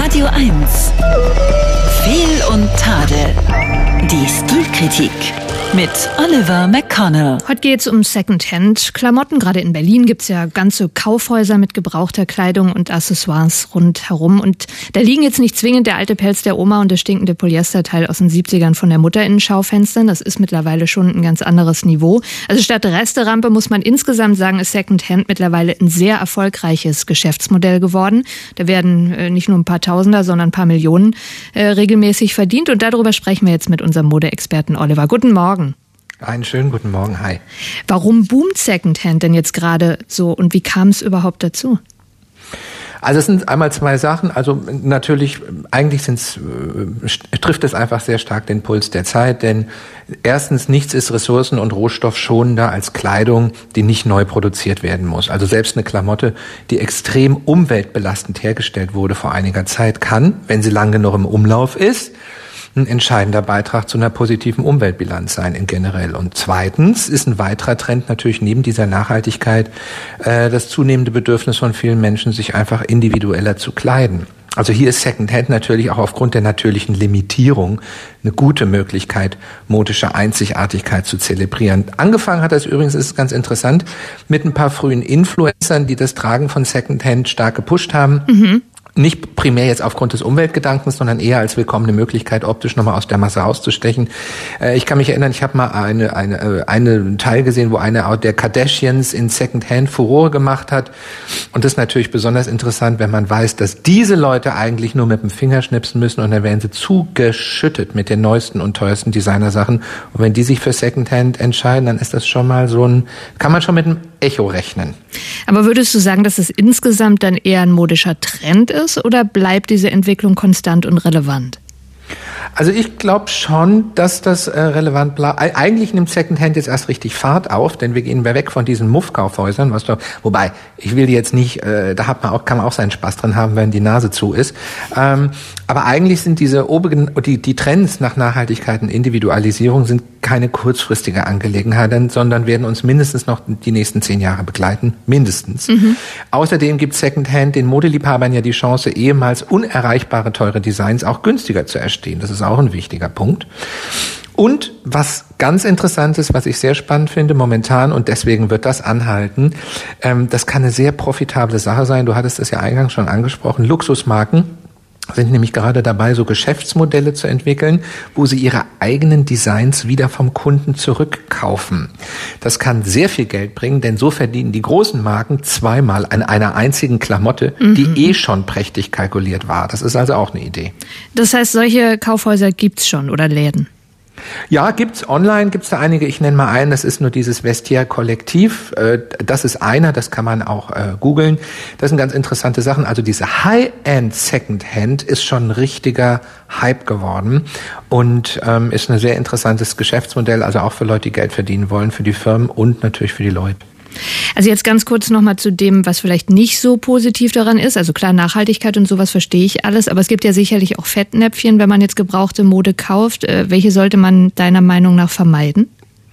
Radio 1. Fehl und Tadel. Die Stilkritik mit Oliver McConnell. Heute geht es um Secondhand-Klamotten. Gerade in Berlin gibt es ja ganze Kaufhäuser mit gebrauchter Kleidung und Accessoires rundherum. Und da liegen jetzt nicht zwingend der alte Pelz der Oma und das stinkende Polyesterteil aus den 70ern von der Mutter in den Schaufenstern. Das ist mittlerweile schon ein ganz anderes Niveau. Also statt Resterampe muss man insgesamt sagen, ist Secondhand mittlerweile ein sehr erfolgreiches Geschäftsmodell geworden. Da werden nicht nur ein paar Tausender, sondern ein paar Millionen regelmäßig verdient. Und darüber sprechen wir jetzt mit unserem Modeexperten Oliver. Guten Morgen. Einen schönen guten Morgen, hi. Warum boomt Secondhand denn jetzt gerade so und wie kam es überhaupt dazu? Also es sind einmal zwei Sachen. Also natürlich, eigentlich trifft es einfach sehr stark den Puls der Zeit, denn erstens, nichts ist ressourcen- und rohstoffschonender als Kleidung, die nicht neu produziert werden muss. Also selbst eine Klamotte, die extrem umweltbelastend hergestellt wurde vor einiger Zeit, kann, wenn sie lang genug im Umlauf ist, ein entscheidender Beitrag zu einer positiven Umweltbilanz sein in generell. Und zweitens ist ein weiterer Trend natürlich neben dieser Nachhaltigkeit das zunehmende Bedürfnis von vielen Menschen, sich einfach individueller zu kleiden. Also hier ist Secondhand natürlich auch aufgrund der natürlichen Limitierung eine gute Möglichkeit, modische Einzigartigkeit zu zelebrieren. Angefangen hat das übrigens, ist ganz interessant, mit ein paar frühen Influencern, die das Tragen von Secondhand stark gepusht haben. Mhm. Nicht primär jetzt aufgrund des Umweltgedankens, sondern eher als willkommene Möglichkeit, optisch nochmal aus der Masse rauszustechen. Ich kann mich erinnern, ich habe mal einen Teil gesehen, wo eine der Kardashians in Secondhand Furore gemacht hat. Und das ist natürlich besonders interessant, wenn man weiß, dass diese Leute eigentlich nur mit dem Finger schnipsen müssen und dann werden sie zugeschüttet mit den neuesten und teuersten Designersachen. Und wenn die sich für Secondhand entscheiden, dann ist das schon mal kann man schon mit einem Echo rechnen. Aber würdest du sagen, dass es insgesamt dann eher ein modischer Trend ist oder bleibt diese Entwicklung konstant und relevant? Also ich glaube schon, dass das relevant bleibt. Eigentlich nimmt Secondhand jetzt erst richtig Fahrt auf, denn wir gehen weg von diesen Muff-Kaufhäusern, wobei, ich will jetzt nicht, kann man auch seinen Spaß drin haben, wenn die Nase zu ist. Aber eigentlich sind die Trends nach Nachhaltigkeit und Individualisierung sind keine kurzfristige Angelegenheit, sondern werden uns mindestens noch die nächsten 10 Jahre begleiten. Mindestens. Mhm. Außerdem gibt Secondhand den Modeliebhabern ja die Chance, ehemals unerreichbare teure Designs auch günstiger zu erstehen. Das ist auch ein wichtiger Punkt. Und was ganz interessant ist, was ich sehr spannend finde momentan, und deswegen wird das anhalten, das kann eine sehr profitable Sache sein. Du hattest es ja eingangs schon angesprochen. Luxusmarken sind nämlich gerade dabei, so Geschäftsmodelle zu entwickeln, wo sie ihre eigenen Designs wieder vom Kunden zurückkaufen. Das kann sehr viel Geld bringen, denn so verdienen die großen Marken zweimal an einer einzigen Klamotte, die schon prächtig kalkuliert war. Das ist also auch eine Idee. Das heißt, solche Kaufhäuser gibt's schon oder Läden? Ja, gibt's online, gibt's da einige. Ich nenne mal einen, das ist nur dieses Vestiaire-Kollektiv. Das ist einer, das kann man auch googeln. Das sind ganz interessante Sachen. Also diese High-End Secondhand ist schon ein richtiger Hype geworden und ist ein sehr interessantes Geschäftsmodell, also auch für Leute, die Geld verdienen wollen, für die Firmen und natürlich für die Leute. Also jetzt ganz kurz nochmal zu dem, was vielleicht nicht so positiv daran ist. Also klar, Nachhaltigkeit und sowas verstehe ich alles, aber es gibt ja sicherlich auch Fettnäpfchen, wenn man jetzt gebrauchte Mode kauft. Welche sollte man deiner Meinung nach vermeiden?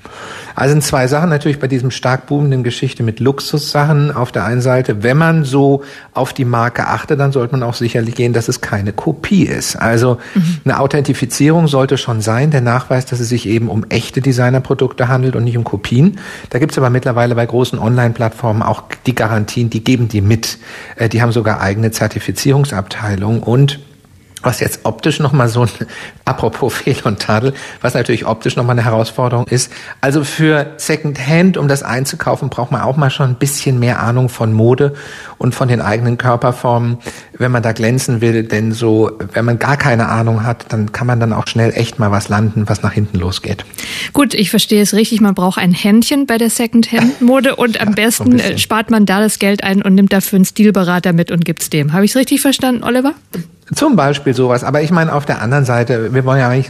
Also sind zwei Sachen natürlich bei diesem stark boomenden Geschichte mit Luxussachen. Auf der einen Seite, wenn man so auf die Marke achtet, dann sollte man auch sicherlich gehen, dass es keine Kopie ist. Also eine Authentifizierung sollte schon sein, der Nachweis, dass es sich eben um echte Designerprodukte handelt und nicht um Kopien. Da gibt es aber mittlerweile bei großen Online-Plattformen auch die Garantien, die geben die mit. Die haben sogar eigene Zertifizierungsabteilungen und was jetzt optisch nochmal apropos Fehl und Tadel, was natürlich optisch nochmal eine Herausforderung ist. Also für Secondhand, um das einzukaufen, braucht man auch mal schon ein bisschen mehr Ahnung von Mode und von den eigenen Körperformen, wenn man da glänzen will. Denn wenn man gar keine Ahnung hat, dann kann man dann auch schnell echt mal was landen, was nach hinten losgeht. Gut, ich verstehe es richtig. Man braucht ein Händchen bei der Secondhand-Mode und am besten spart man da das Geld ein und nimmt dafür einen Stilberater mit und gibt's dem. Habe ich es richtig verstanden, Oliver? Zum Beispiel sowas. Aber ich meine, auf der anderen Seite, wir wollen ja eigentlich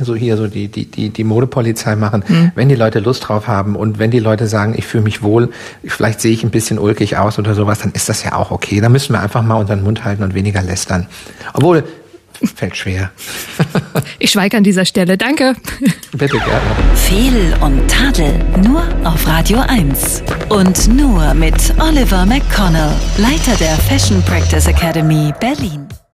die Modepolizei machen. Wenn die Leute Lust drauf haben und wenn die Leute sagen, ich fühle mich wohl, vielleicht sehe ich ein bisschen ulkig aus oder sowas, dann ist das ja auch okay. Da müssen wir einfach mal unseren Mund halten und weniger lästern. Obwohl, fällt schwer. Ich schweige an dieser Stelle. Danke. Bitte, gerne. Fehl und Tadel, nur auf Radio 1. Und nur mit Oliver McConnell, Leiter der Fashion Practice Academy Berlin.